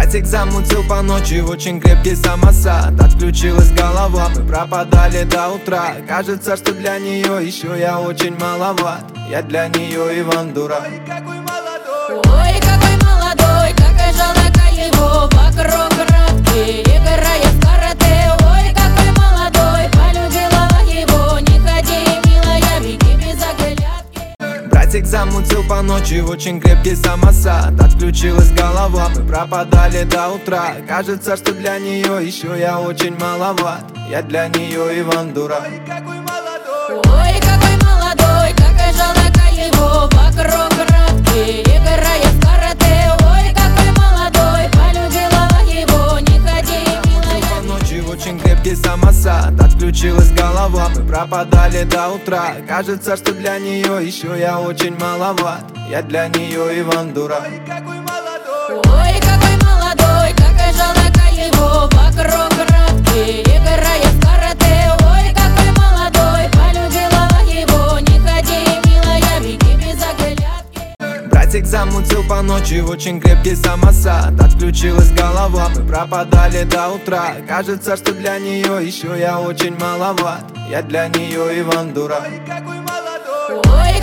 Братик замутил по ночи очень крепкий самосад. Отключилась голова, мы пропадали до утра. Кажется, что для нее еще я очень маловат. Я для нее Иван Дурак. Ой, какой молодой, какая жалко его. Вокруг градки, играет в карате. Ой, какой молодой, полюбила его. Не ходи, милая, беги без оглядки. Братик замутил по ночи очень крепкий самосад. Отключилась голова, мы пропадали до утра. Кажется, что для нее еще я очень маловат. Я для нее Иван Дурак. Ой, какой молодой, какая жалко его. Вокруг градки, играет в карате. Ой, какой молодой, полюбила его. Не ходи, милая. По ночи очень крепкий самосад. Отключилась голова, мы пропадали до утра. Кажется, что для нее еще я очень маловат. Я для нее Иван Дурак. Ой, какой молодой, какая жалко его. Вокруг градки, играет в карате. Ой, какой молодой, полюбила его. Не ходи, милая, беги без оглядки. Братик замутил по ночи очень крепкий самосад. Отключилась голова, мы пропадали до утра. Кажется, что для нее еще я очень маловат. Я для нее Иван Дурак. Ой,